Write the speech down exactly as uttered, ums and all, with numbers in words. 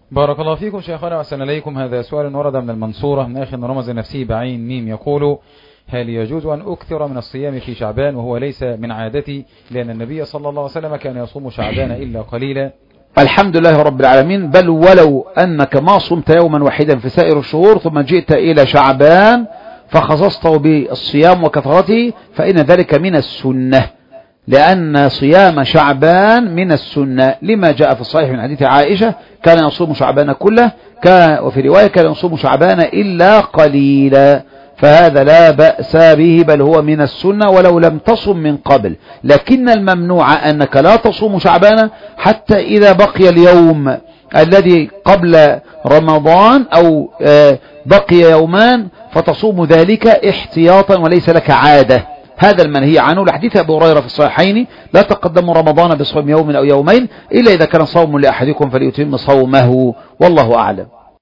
بارك الله فيكم شيخنا وأحسن إليكم. هذا سؤال ورد من المنصورة من أخ رمز نفسه بعين ميم، يقول: هل يجوز أن أكثر من الصيام في شعبان وهو ليس من عادتي، لأن النبي صلى الله عليه وسلم كان يصوم شعبان إلا قليلا؟ الحمد لله رب العالمين. بل ولو أنك ما صمت يوما واحدا في سائر الشهور ثم جئت إلى شعبان فخصصته بالصيام وكثرته فإن ذلك من السنة، لأن صيام شعبان من السنة، لما جاء في الصحيح من حديث عائشة: كان يصوم شعبان كله، كان وفي رواية كان يصوم شعبان إلا قليلا، فهذا لا بأس به، بل هو من السنة ولو لم تصم من قبل. لكن الممنوع أنك لا تصوم شعبان حتى إذا بقي اليوم الذي قبل رمضان أو بقي يومان فتصوم ذلك احتياطا وليس لك عادة، هذا المنهي عنه. لحديث أبو هريرة في الصحيحين: لا تقدموا رمضان بصوم يوم أو يومين إلا إذا كان صوم لأحدكم فليتم صومه، والله أعلم.